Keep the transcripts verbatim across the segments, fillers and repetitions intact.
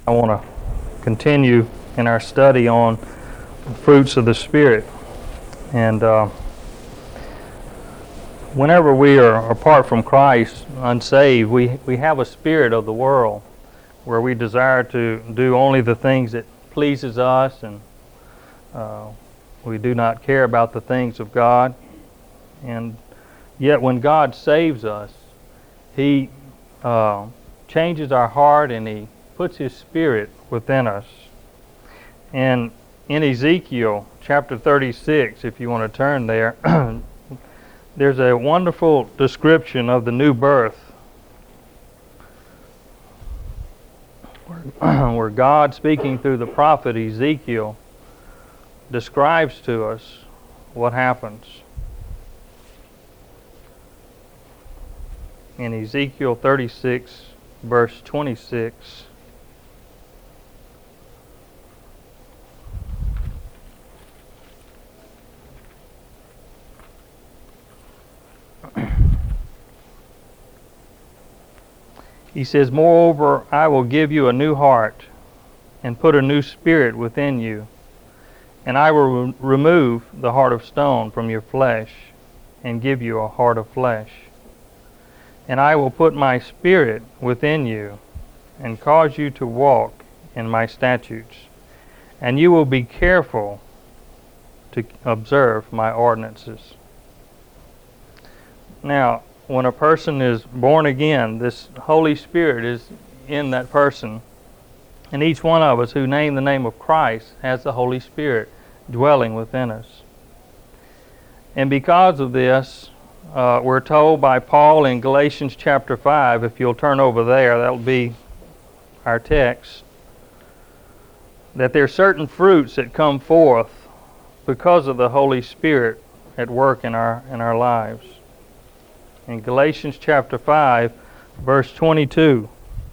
I want to continue in our study on the fruits of the Spirit. And uh, whenever we are apart from Christ, unsaved, we, we have a spirit of the world where we desire to do only the things that pleases us, and uh, we do not care about the things of God. And yet when God saves us, He uh, changes our heart and He puts His Spirit within us. And in Ezekiel chapter thirty-six, if you want to turn there, there's a wonderful description of the new birth where, where God, speaking through the prophet Ezekiel, describes to us what happens. In Ezekiel thirty-six, verse twenty-six, he says, "Moreover, I will give you a new heart and put a new spirit within you, and I will re- remove the heart of stone from your flesh and give you a heart of flesh. And I will put my spirit within you and cause you to walk in my statutes, and you will be careful to observe my ordinances." Now, when a person is born again, this Holy Spirit is in that person. And each one of us who name the name of Christ has the Holy Spirit dwelling within us. And because of this, uh, we're told by Paul in Galatians chapter five, if you'll turn over there, that'll be our text, that there are certain fruits that come forth because of the Holy Spirit at work in our in our lives. In Galatians chapter five, verse twenty-two.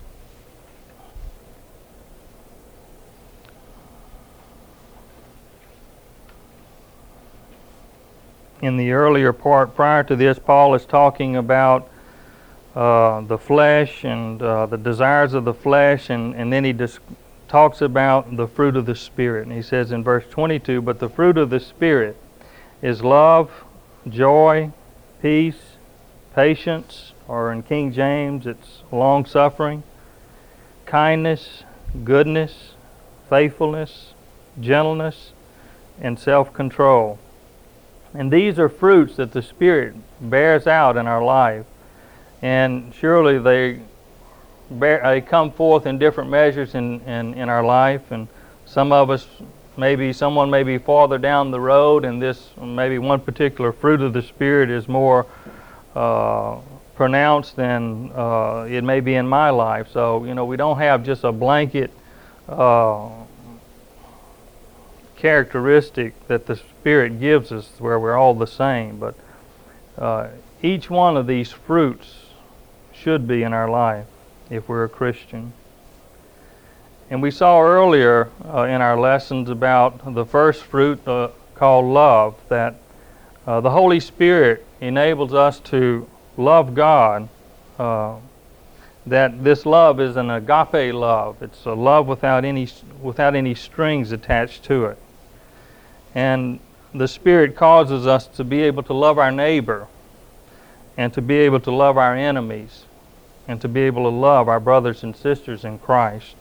In the earlier part, prior to this, Paul is talking about uh, the flesh and uh, the desires of the flesh, and, and then he just talks about the fruit of the Spirit. And he says in verse twenty-two, "But the fruit of the Spirit is love, joy, peace, patience," or in King James it's long-suffering, kindness, goodness, faithfulness, gentleness, and self-control. And these are fruits that the Spirit bears out in our life. And surely they bear, they come forth in different measures in, in, in our life. And some of us, maybe someone may be farther down the road, and this maybe one particular fruit of the Spirit is more uh, pronounced than uh, it may be in my life. So, you know, we don't have just a blanket uh, characteristic that the Spirit gives us where we're all the same, but uh, each one of these fruits should be in our life if we're a Christian. And we saw earlier uh, in our lessons about the first fruit uh, called love, that uh, the Holy Spirit enables us to love God, uh, that this love is an agape love. It's a love without any without any strings attached to it. And the Spirit causes us to be able to love our neighbor, and to be able to love our enemies, and to be able to love our brothers and sisters in Christ.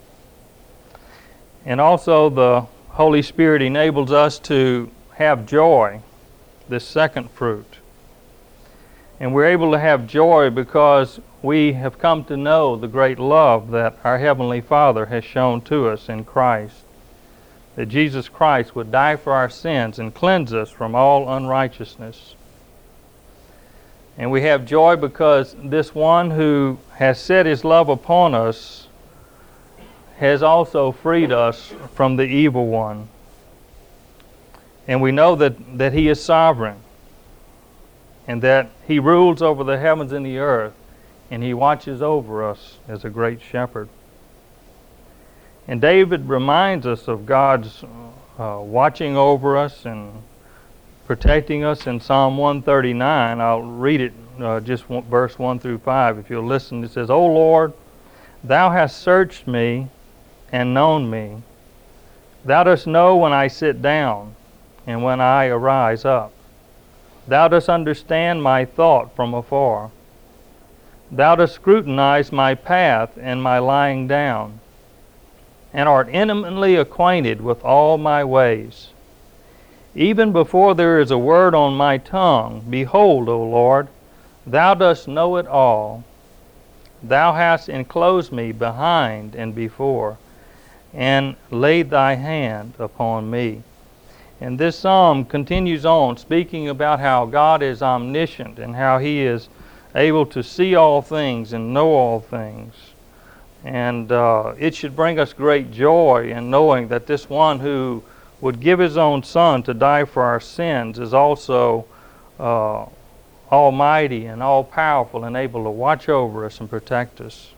And also the Holy Spirit enables us to have joy, this second fruit. And we're able to have joy because we have come to know the great love that our Heavenly Father has shown to us in Christ. That Jesus Christ would die for our sins and cleanse us from all unrighteousness. And we have joy because this one who has set His love upon us has also freed us from the evil one. And we know that, that He is sovereign, and that He rules over the heavens and the earth, and He watches over us as a great shepherd. And David reminds us of God's uh, watching over us and protecting us in Psalm one thirty-nine. I'll read it, uh, just one, verse one through five. If you'll listen, it says, "O Lord, Thou hast searched me and known me. Thou dost know when I sit down, and when I arise up. Thou dost understand my thought from afar. Thou dost scrutinize my path and my lying down, and art intimately acquainted with all my ways. Even before there is a word on my tongue, behold, O Lord, thou dost know it all. Thou hast enclosed me behind and before, and laid thy hand upon me. And this psalm continues on, speaking about how God is omniscient and how He is able to see all things and know all things. And uh, it should bring us great joy in knowing that this one who would give His own Son to die for our sins is also uh, almighty and all-powerful and able to watch over us and protect us.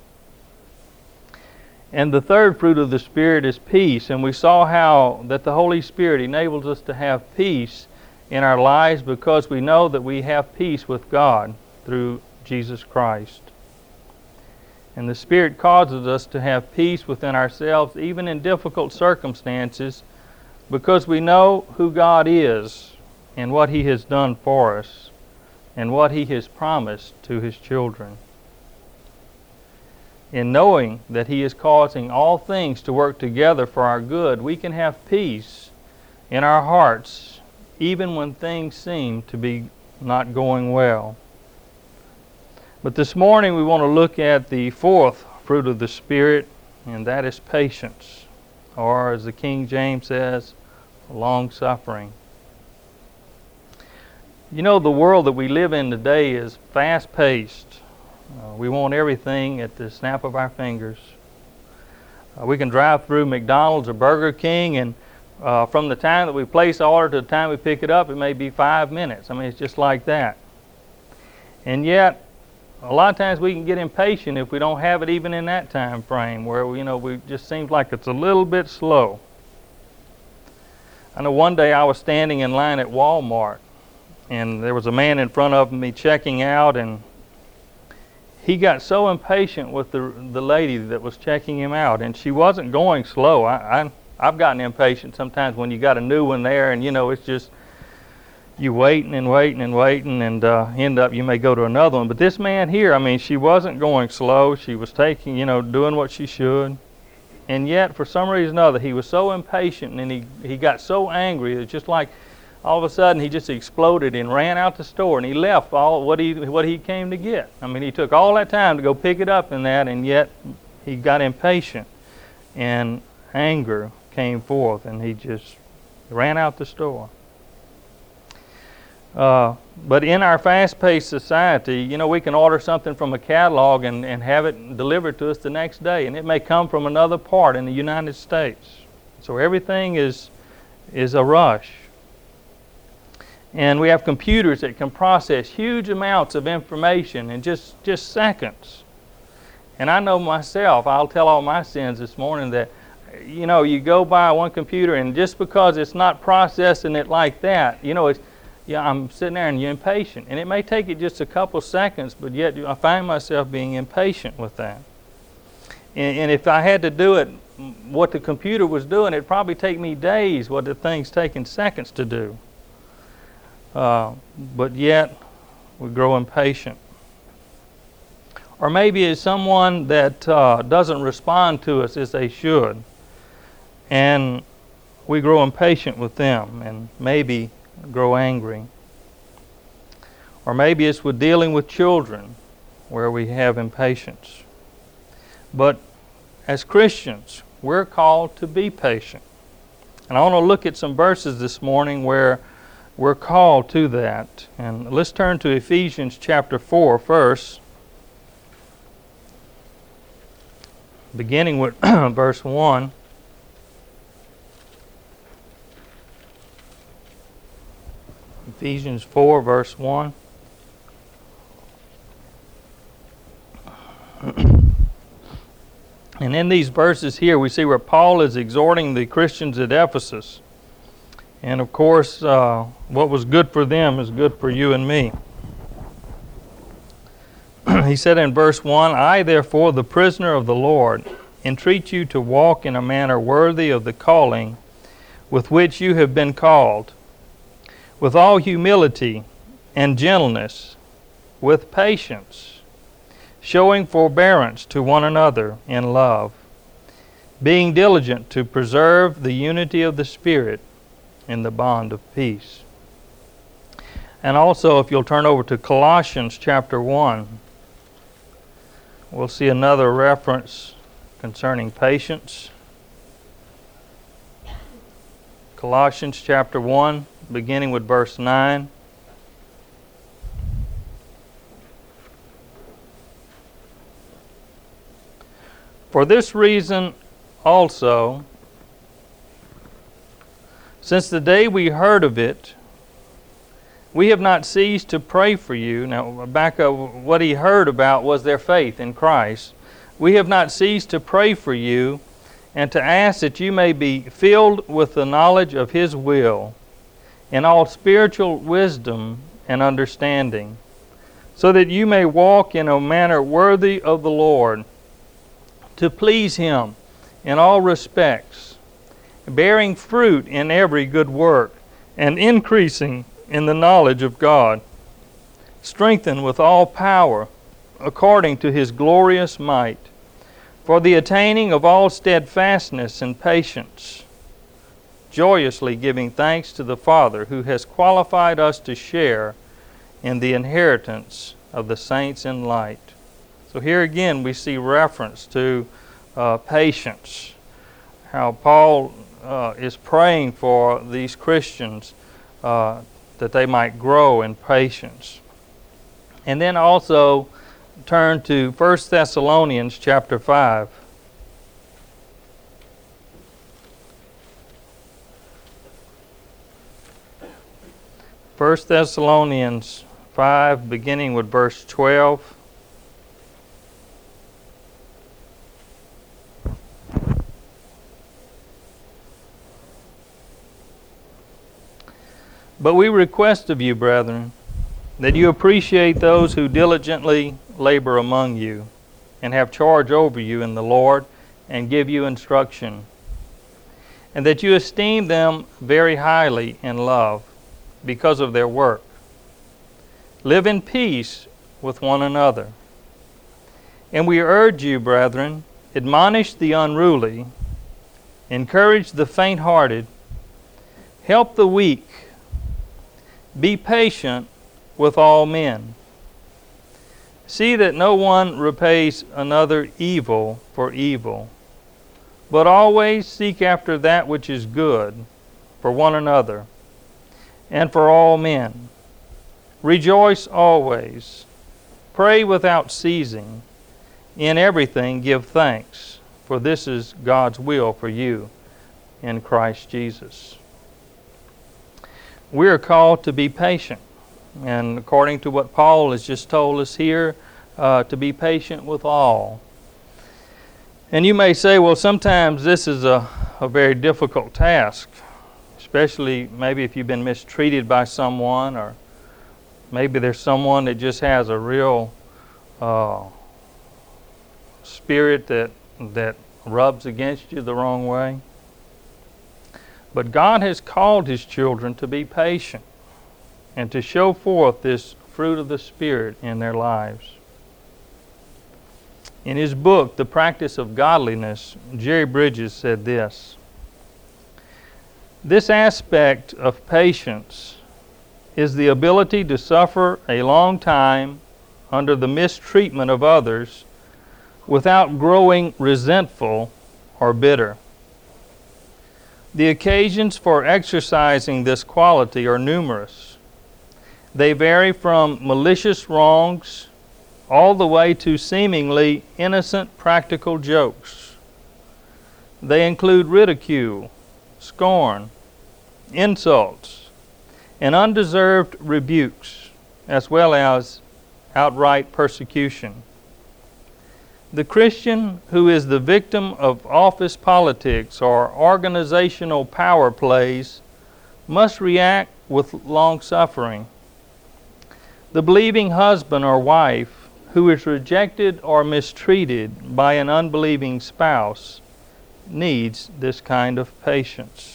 And the third fruit of the Spirit is peace. And we saw how that the Holy Spirit enables us to have peace in our lives because we know that we have peace with God through Jesus Christ. And the Spirit causes us to have peace within ourselves even in difficult circumstances because we know who God is and what He has done for us and what He has promised to His children. In knowing that He is causing all things to work together for our good, we can have peace in our hearts even when things seem to be not going well. But this morning we want to look at the fourth fruit of the Spirit, and that is patience, or as the King James says, long-suffering. You know, the world that we live in today is fast-paced. Uh, we want everything at the snap of our fingers. Uh, we can drive through McDonald's or Burger King, and uh, from the time that we place the order to the time we pick it up, it may be five minutes. I mean, it's just like that. And yet, a lot of times we can get impatient if we don't have it even in that time frame, where you know we just seems like it's a little bit slow. I know one day I was standing in line at Walmart, and there was a man in front of me checking out, and he got so impatient with the the lady that was checking him out, and she wasn't going slow. I, I I've gotten impatient sometimes when you got a new one there, and you know it's just you waiting and waiting and waiting, and uh, end up you may go to another one. But this man here, I mean, she wasn't going slow. She was taking, you know, doing what she should, and yet for some reason or other, he was so impatient, and he he got so angry. It's just like all of a sudden he just exploded and ran out the store, and he left all what he what he came to get. I mean, he took all that time to go pick it up and that, and yet he got impatient, and anger came forth, and he just ran out the store. Uh, but in our fast-paced society, you know, we can order something from a catalog and, and have it delivered to us the next day, and it may come from another part in the United States. So everything is is a rush. And we have computers that can process huge amounts of information in just, just seconds. And I know myself, I'll tell all my sins this morning that, you know, you go by one computer and just because it's not processing it like that, you know, it's, yeah, I'm sitting there and you're impatient. And it may take it just a couple seconds, but yet I find myself being impatient with that. And, and if I had to do it, what the computer was doing, it'd probably take me days what the thing's taking seconds to do. Uh, but yet we grow impatient. Or maybe it's someone that uh, doesn't respond to us as they should, and we grow impatient with them and maybe grow angry. Or maybe it's with dealing with children where we have impatience. But as Christians, we're called to be patient. And I want to look at some verses this morning where we're called to that. And let's turn to Ephesians chapter four first, beginning with verse one. Ephesians four, verse one. And in these verses here, we see where Paul is exhorting the Christians at Ephesus. And of course, uh, what was good for them is good for you and me. He said in verse one, I therefore, the prisoner of the Lord, entreat you to walk in a manner worthy of the calling with which you have been called, with all humility and gentleness, with patience, showing forbearance to one another in love, being diligent to preserve the unity of the Spirit in the bond of peace. And also, if you'll turn over to Colossians chapter one, we'll see another reference concerning patience. Colossians chapter one, beginning with verse nine. For this reason also, since the day we heard of it, we have not ceased to pray for you. Now, back up, what he heard about was their faith in Christ. We have not ceased to pray for you and to ask that you may be filled with the knowledge of His will in all spiritual wisdom and understanding, so that you may walk in a manner worthy of the Lord, to please Him in all respects, bearing fruit in every good work, and increasing in the knowledge of God, strengthened with all power according to His glorious might, for the attaining of all steadfastness and patience, joyously giving thanks to the Father who has qualified us to share in the inheritance of the saints in light. So here again we see reference to uh, patience, how Paul uh, is praying for these Christians uh, that they might grow in patience. And then also turn to First Thessalonians chapter five. First Thessalonians five, beginning with verse twelve. But we request of you, brethren, that you appreciate those who diligently labor among you and have charge over you in the Lord and give you instruction, and that you esteem them very highly in love because of their work. Live in peace with one another. And we urge you, brethren, admonish the unruly, encourage the faint-hearted, help the weak, be patient with all men. See that no one repays another evil for evil, but always seek after that which is good for one another and for all men. Rejoice always. Pray without ceasing. In everything give thanks, for this is God's will for you in Christ Jesus. We are called to be patient. And according to what Paul has just told us here, uh, to be patient with all. And you may say, well, sometimes this is a, a very difficult task, especially maybe if you've been mistreated by someone, or maybe there's someone that just has a real uh, spirit that, that rubs against you the wrong way. But God has called His children to be patient and to show forth this fruit of the Spirit in their lives. In his book, The Practice of Godliness, Jerry Bridges said this: this aspect of patience is the ability to suffer a long time under the mistreatment of others without growing resentful or bitter. The occasions for exercising this quality are numerous. They vary from malicious wrongs all the way to seemingly innocent practical jokes. They include ridicule, scorn, insults, and undeserved rebukes, as well as outright persecution. The Christian who is the victim of office politics or organizational power plays must react with long suffering. The believing husband or wife who is rejected or mistreated by an unbelieving spouse needs this kind of patience.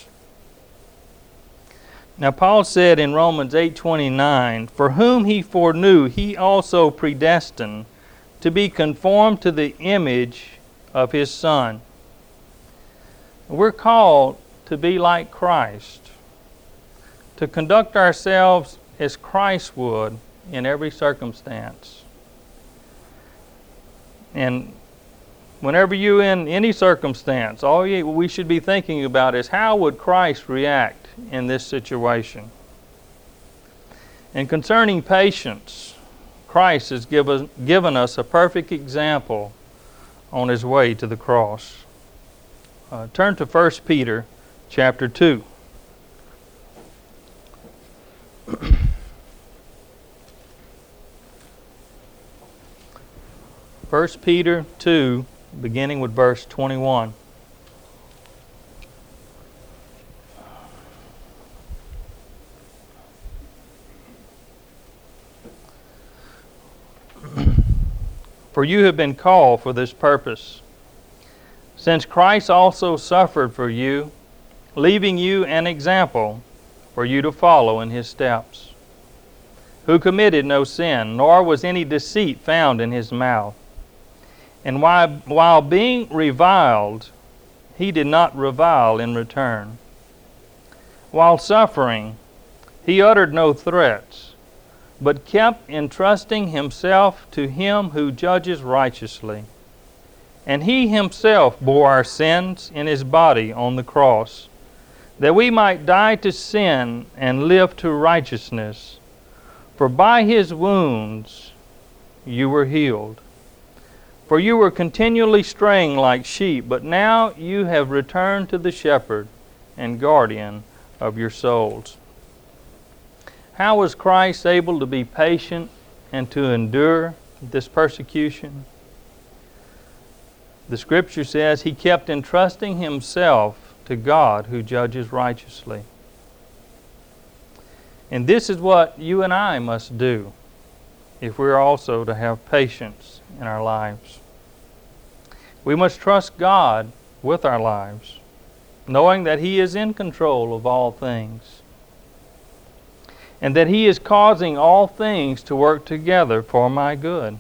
Now Paul said in Romans eight twenty-nine, "For whom he foreknew, he also predestined to be conformed to the image of his Son." We're called to be like Christ, to conduct ourselves as Christ would in every circumstance. And whenever you're in any circumstance, all you, we should be thinking about is how would Christ react in this situation? And concerning patience, Christ has given, given us a perfect example on his way to the cross. Uh, turn to First Peter chapter two. First Peter two, beginning with verse twenty-one. For you have been called for this purpose, since Christ also suffered for you, leaving you an example for you to follow in his steps, who committed no sin, nor was any deceit found in his mouth. And while, while being reviled, he did not revile in return. While suffering, he uttered no threats, but kept entrusting himself to him who judges righteously. And he himself bore our sins in his body on the cross, that we might die to sin and live to righteousness. For by his wounds you were healed. For you were continually straying like sheep, but now you have returned to the shepherd and guardian of your souls. How was Christ able to be patient and to endure this persecution? The Scripture says he kept entrusting himself to God who judges righteously. And this is what you and I must do if we're also to have patience in our lives. We must trust God with our lives, knowing that he is in control of all things, and that he is causing all things to work together for my good.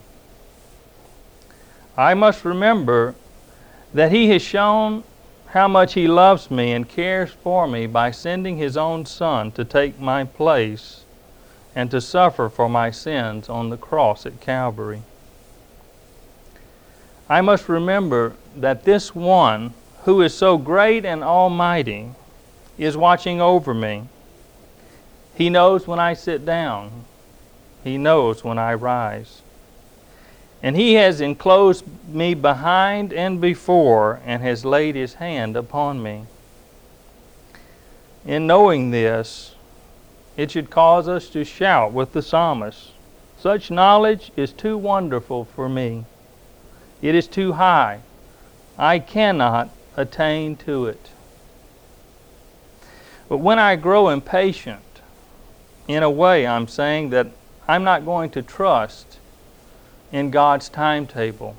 I must remember that he has shown how much he loves me and cares for me by sending his own Son to take my place and to suffer for my sins on the cross at Calvary. I must remember that this one who is so great and almighty is watching over me. He knows when I sit down. He knows when I rise. And he has enclosed me behind and before and has laid his hand upon me. In knowing this, it should cause us to shout with the psalmist, "Such knowledge is too wonderful for me. It is too high. I cannot attain to it." But when I grow impatient, in a way I'm saying that I'm not going to trust in God's timetable.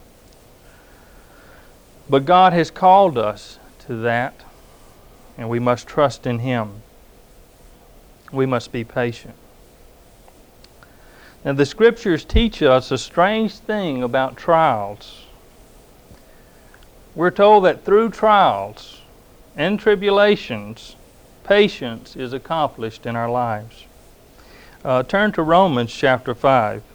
But God has called us to that, and we must trust in him. We must be patient. Now the Scriptures teach us a strange thing about trials. We're told that through trials and tribulations, patience is accomplished in our lives. Uh, turn to Romans chapter five.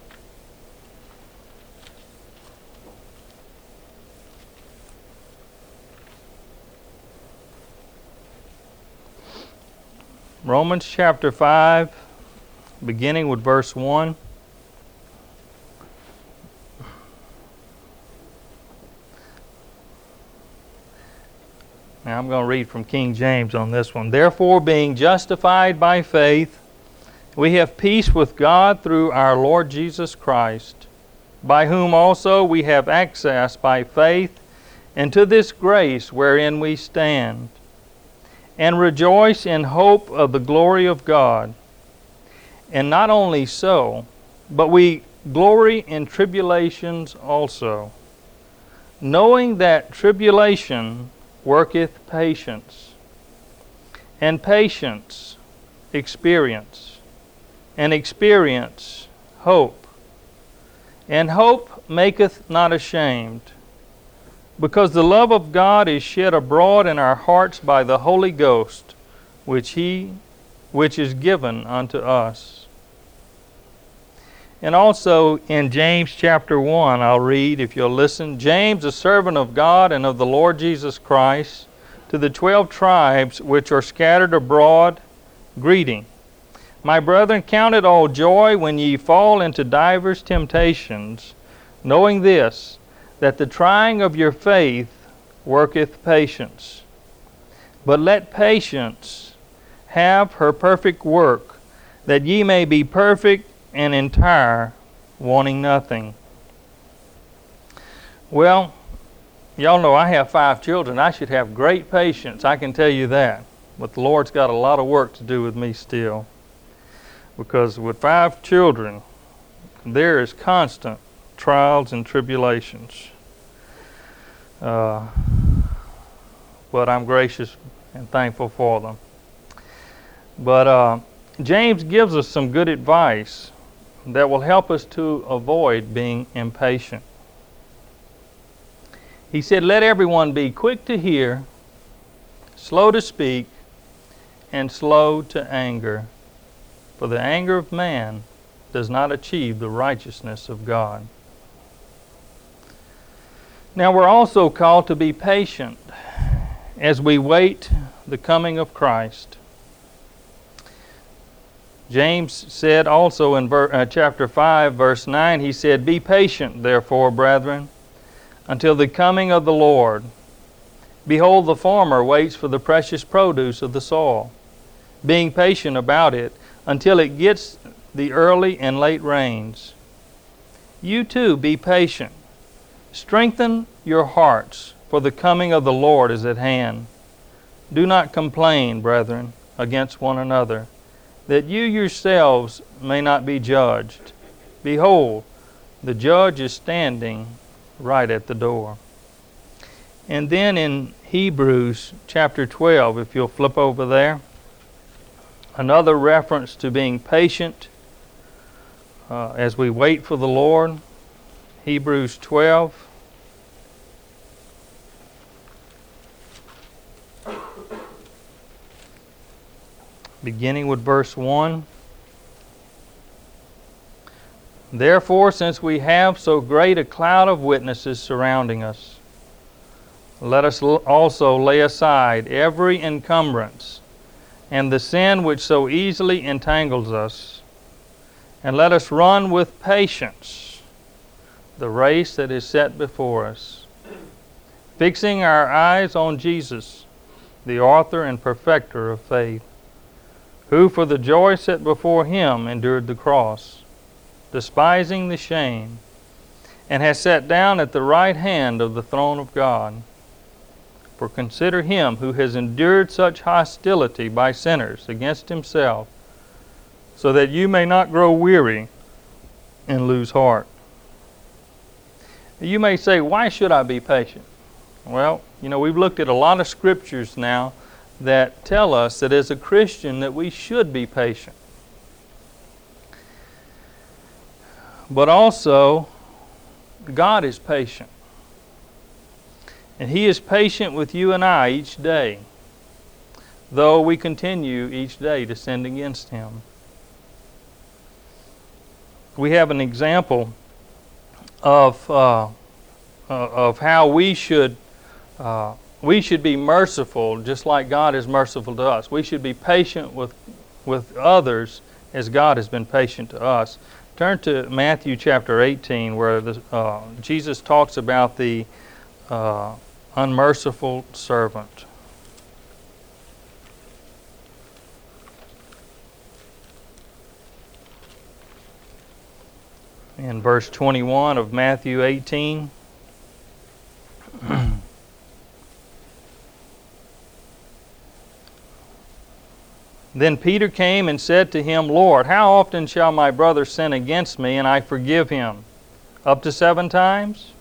Romans chapter five, beginning with verse one. Now I'm going to read from King James on this one. "Therefore, being justified by faith, we have peace with God through our Lord Jesus Christ, by whom also we have access by faith into this grace wherein we stand, and rejoice in hope of the glory of God. And not only so, but we glory in tribulations also, knowing that tribulation worketh patience, and patience experience, and experience hope. And hope maketh not ashamed, because the love of God is shed abroad in our hearts by the Holy Ghost, which He, which is given unto us. And also in James chapter one, I'll read, if you'll listen. James, a servant of God and of the Lord Jesus Christ, to the twelve tribes which are scattered abroad, greeting. My brethren, count it all joy when ye fall into divers temptations, knowing this, that the trying of your faith worketh patience. But let patience have her perfect work, that ye may be perfect and entire, wanting nothing. Well, y'all know I have five children. I should have great patience, I can tell you that. But the Lord's got a lot of work to do with me still. Because with five children, there is constant trials and tribulations. Uh, but I'm gracious and thankful for them. But uh, James gives us some good advice that will help us to avoid being impatient. He said, let everyone be quick to hear, slow to speak, and slow to anger. For the anger of man does not achieve the righteousness of God. Now we're also called to be patient as we wait the coming of Christ. James said also in ver- uh, chapter five, verse nine, he said, be patient, therefore, brethren, until the coming of the Lord. Behold, the farmer waits for the precious produce of the soil, being patient about it until it gets the early and late rains. You too be patient. Strengthen your hearts, for the coming of the Lord is at hand. Do not complain, brethren, against one another, that you yourselves may not be judged. Behold, the judge is standing right at the door. And then in Hebrews chapter twelve, if you'll flip over there, another reference to being patient uh, as we wait for the Lord. Hebrews twelve. Beginning with verse one. Therefore, since we have so great a cloud of witnesses surrounding us, let us also lay aside every encumbrance and the sin which so easily entangles us, and let us run with patience the race that is set before us, fixing our eyes on Jesus, the author and perfecter of faith, who for the joy set before him endured the cross, despising the shame, and has sat down at the right hand of the throne of God. For consider him who has endured such hostility by sinners against himself, so that you may not grow weary and lose heart. You may say, why should I be patient? Well, you know, we've looked at a lot of scriptures now that tell us that as a Christian that we should be patient. But also, God is patient. And He is patient with you and I each day, though we continue each day to sin against Him. We have an example of uh, uh, of how we should uh, we should be merciful, just like God is merciful to us. We should be patient with with others as God has been patient to us. Turn to Matthew chapter eighteen, where the, uh, Jesus talks about the uh, unmerciful servant. In verse twenty-one of Matthew eighteen, Then Peter came and said to him, Lord, how often shall my brother sin against me, and I forgive him? Up to seven times?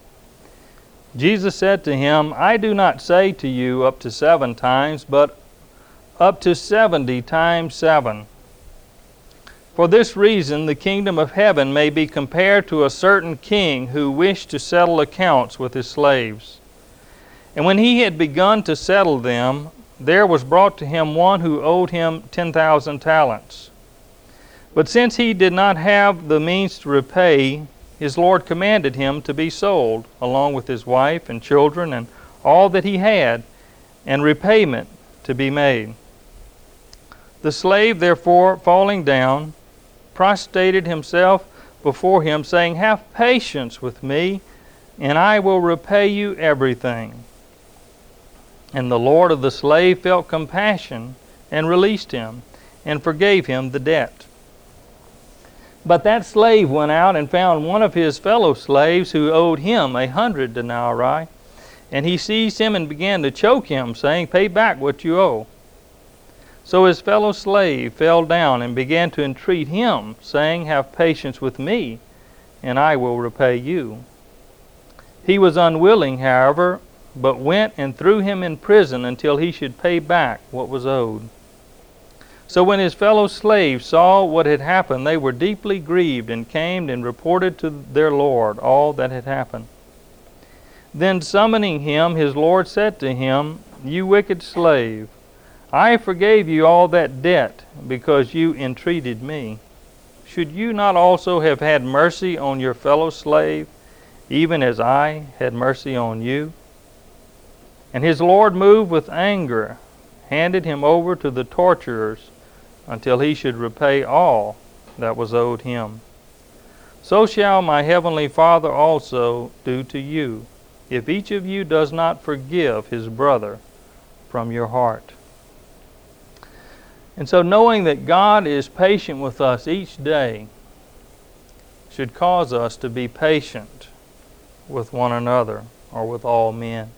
Jesus said to him, I do not say to you up to seven times, but up to seventy times seven. For this reason the kingdom of heaven may be compared to a certain king who wished to settle accounts with his slaves. And when he had begun to settle them, there was brought to him one who owed him ten thousand talents. But since he did not have the means to repay, his Lord commanded him to be sold, along with his wife and children and all that he had, and repayment to be made. The slave, therefore, falling down, prostrated himself before him, saying, Have patience with me, and I will repay you everything. And the Lord of the slave felt compassion, and released him, and forgave him the debt. But that slave went out and found one of his fellow slaves who owed him a hundred denarii. And he seized him and began to choke him, saying, Pay back what you owe. So his fellow slave fell down and began to entreat him, saying, Have patience with me, and I will repay you. He was unwilling, however, but went and threw him in prison until he should pay back what was owed. So when his fellow slaves saw what had happened, they were deeply grieved, and came and reported to their Lord all that had happened. Then summoning him, his Lord said to him, You wicked slave, I forgave you all that debt because you entreated me. Should you not also have had mercy on your fellow slave, even as I had mercy on you? And his Lord, moved with anger, handed him over to the torturers until he should repay all that was owed him. So shall my heavenly Father also do to you, if each of you does not forgive his brother from your heart. And so knowing that God is patient with us each day should cause us to be patient with one another, or with all men.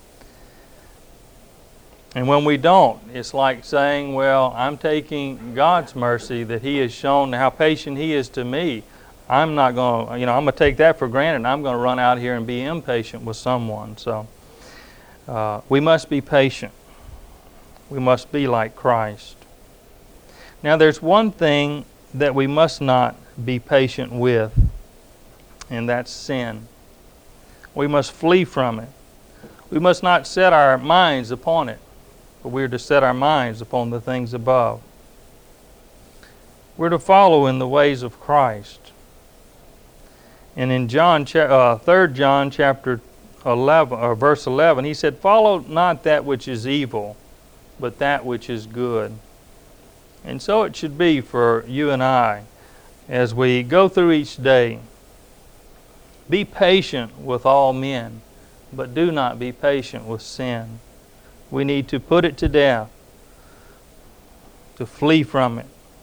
And when we don't, it's like saying, well, I'm taking God's mercy that He has shown, how patient He is to me. I'm not going to, you know, I'm going to take that for granted, and I'm going to run out here and be impatient with someone. So uh, we must be patient. We must be like Christ. Now there's one thing that we must not be patient with, and that's sin. We must flee from it. We must not set our minds upon it, but we're to set our minds upon the things above. We're to follow in the ways of Christ. And in John, uh, Third John chapter eleven, or verse eleven, he said, Follow not that which is evil, but that which is good. And so it should be for you and I as we go through each day. Be patient with all men, but do not be patient with sin. We need to put it to death, to flee from it.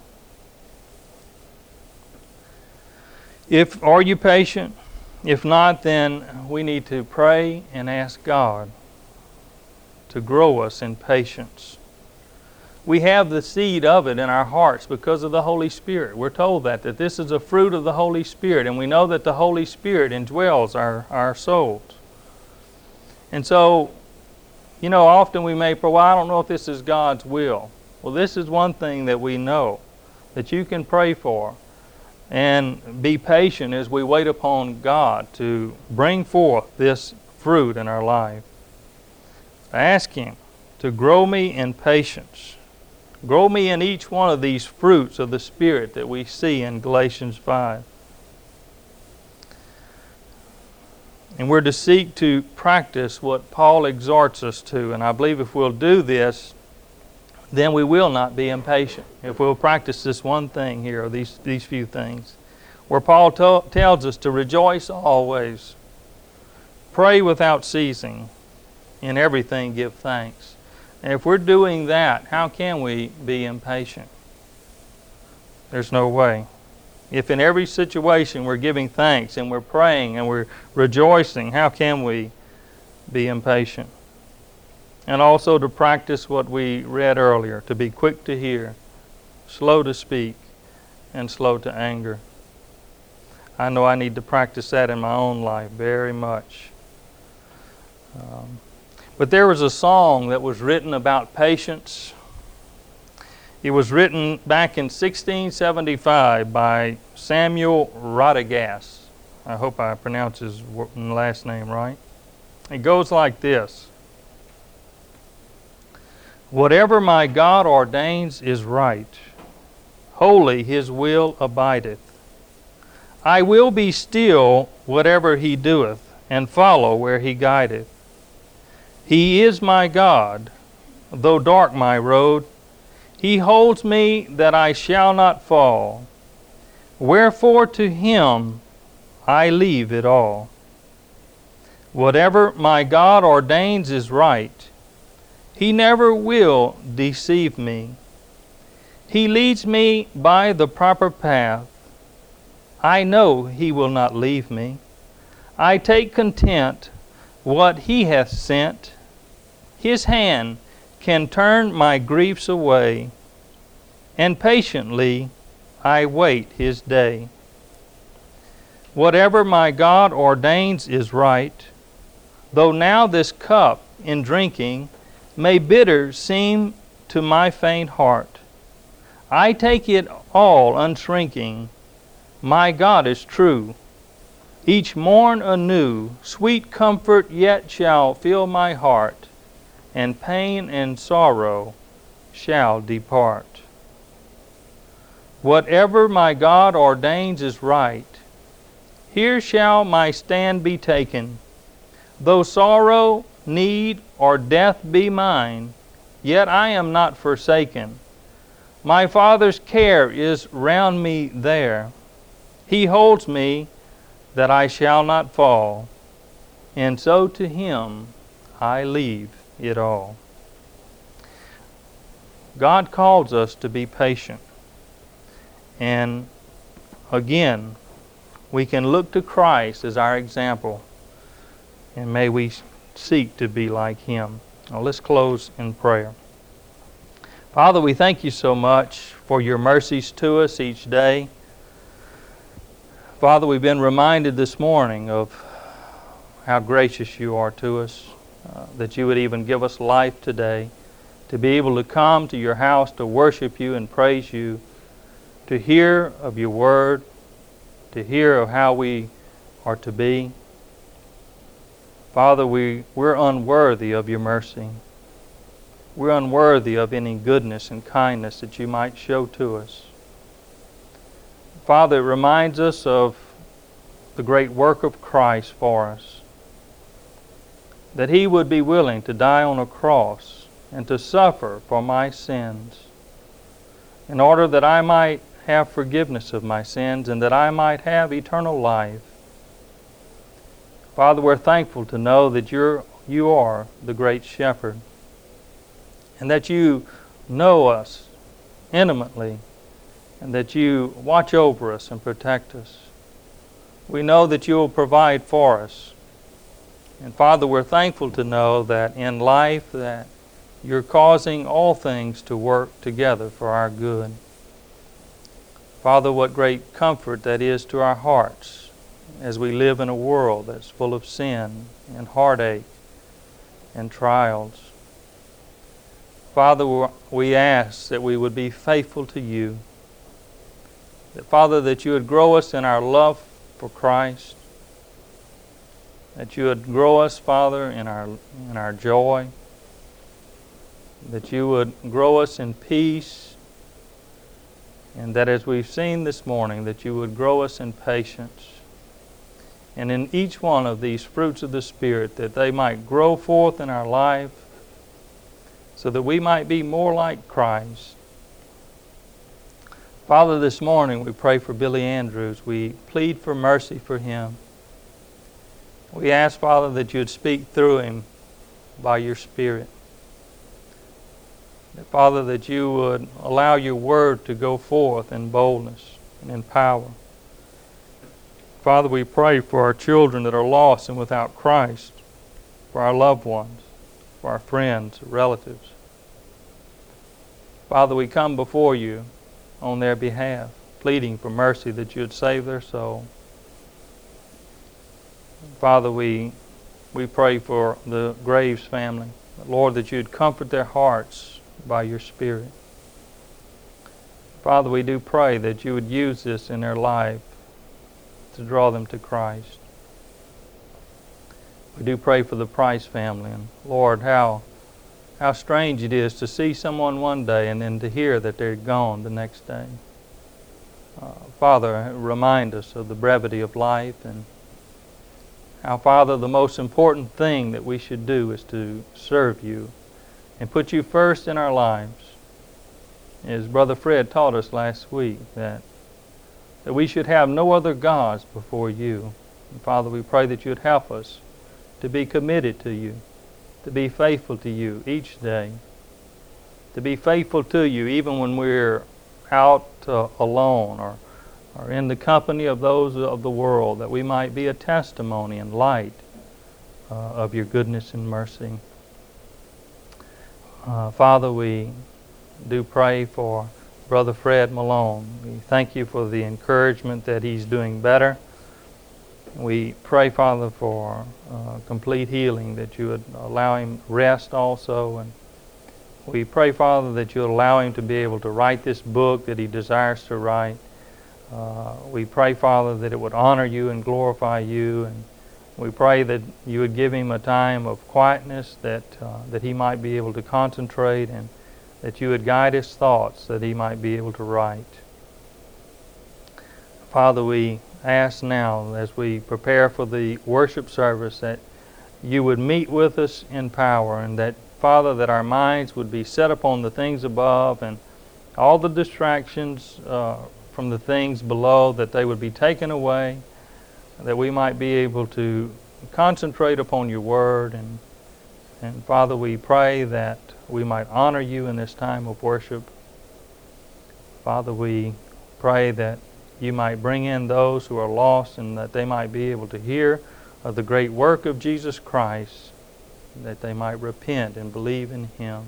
If are you patient? If not, then we need to pray and ask God to grow us in patience. We have the seed of it in our hearts because of the Holy Spirit. We're told that, that this is a fruit of the Holy Spirit, and we know that the Holy Spirit indwells our, our souls. And so, you know, often we may pray, well, I don't know if this is God's will. Well, this is one thing that we know that you can pray for, and be patient as we wait upon God to bring forth this fruit in our life. Ask Him to grow me in patience. Grow me in each one of these fruits of the Spirit that we see in Galatians five. And we're to seek to practice what Paul exhorts us to. And I believe if we'll do this, then we will not be impatient. If we'll practice this one thing here, or these, these few things. Where Paul to- tells us to rejoice always, pray without ceasing, in everything give thanks. And if we're doing that, how can we be impatient? There's no way. If in every situation we're giving thanks and we're praying and we're rejoicing, how can we be impatient? and also to practice what we read earlier, to be quick to hear, slow to speak, and slow to anger. I know I need to practice that in my own life very much. Um, but there was a song that was written about patience. It was written back in sixteen seventy-five by Samuel Radagast. I hope I pronounce his last name right. It goes like this. Whatever my God ordains is right. Holy His will abideth. I will be still whatever He doeth, and follow where He guideth. He is my God, though dark my road. He holds me that I shall not fall. Wherefore to Him I leave it all. Whatever my God ordains is right. He never will deceive me. He leads me by the proper path. I know He will not leave me. I take content what He hath sent. His hand can turn my griefs away, and patiently I wait His day. Whatever my God ordains is right, though now this cup in drinking may bitter seem to my faint heart. I take it all unshrinking. My God is true. Each morn anew, sweet comfort yet shall fill my heart, and pain and sorrow shall depart. Whatever my God ordains is right. Here shall my stand be taken. Though sorrow, need, or death be mine, yet I am not forsaken. My Father's care is round me there. He holds me that I shall not fall, and so to Him I leave it all. God calls us to be patient. And again, we can look to Christ as our example, and may we seek to be like Him. Now let's close in prayer. Father, we thank You so much for Your mercies to us each day. Father, we've been reminded this morning of how gracious You are to us, uh, that You would even give us life today, to be able to come to Your house to worship You and praise You, to hear of Your word, to hear of how we are to be. Father, we, we're unworthy of Your mercy. We're unworthy of any goodness and kindness that You might show to us. Father, it reminds us of the great work of Christ for us, that He would be willing to die on a cross and to suffer for my sins, in order that I might have forgiveness of my sins and that I might have eternal life. Father, we're thankful to know that you're, you are the great shepherd, and that You know us intimately, and that You watch over us and protect us. We know that You will provide for us. And Father, we're thankful to know that in life that You're causing all things to work together for our good. Father, what great comfort that is to our hearts as we live in a world that's full of sin and heartache and trials. Father, we ask that we would be faithful to You. That, Father, that You would grow us in our love for Christ. That You would grow us, Father, in our, in our joy. That You would grow us in peace. And that as we've seen this morning, that You would grow us in patience. And in each one of these fruits of the Spirit, that they might grow forth in our life, so that we might be more like Christ. Father, this morning we pray for Billy Andrews. We plead for mercy for him. We ask, Father, that You would speak through him by Your Spirit. That, Father, that You would allow Your word to go forth in boldness and in power. Father, we pray for our children that are lost and without Christ, for our loved ones, for our friends, relatives. Father, we come before you on their behalf, pleading for mercy that you would save their soul. Father, we we pray for the Graves family. Lord, that you would comfort their hearts by your Spirit. Father, we do pray that you would use this in their life to draw them to Christ. We do pray for the Price family. And Lord, how how strange it is to see someone one day and then to hear that they're gone the next day. Uh, Father, remind us of the brevity of life, and how, Father, the most important thing that we should do is to serve you and put you first in our lives. As Brother Fred taught us last week, that, that we should have no other gods before you. And Father, we pray that you would help us to be committed to you, to be faithful to you each day, to be faithful to you even when we're out uh, alone or, or in the company of those of the world, that we might be a testimony and light uh, of your goodness and mercy. Uh, Father, we do pray for Brother Fred Malone. We thank you for the encouragement that he's doing better. We pray, Father, for uh, complete healing, that you would allow him rest also. And we pray, Father, that you would allow him to be able to write this book that he desires to write. Uh, we pray, Father, that it would honor you and glorify you. And we pray that you would give him a time of quietness, that, uh, that he might be able to concentrate, and that you would guide his thoughts, that he might be able to write. Father, we ask now, as we prepare for the worship service, that you would meet with us in power, and that, Father, that our minds would be set upon the things above, and all the distractions uh, from the things below, that they would be taken away, that we might be able to concentrate upon your word. And, and Father, we pray that we might honor you in this time of worship. Father, we pray that you might bring in those who are lost, and that they might be able to hear of the great work of Jesus Christ, that they might repent and believe in him.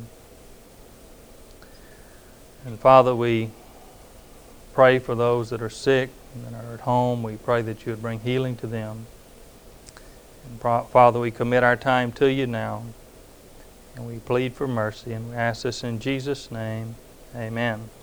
And Father, we pray for those that are sick and that are at home. We pray that you would bring healing to them. And Father, we commit our time to you now, and we plead for mercy, and we ask this in Jesus' name. Amen.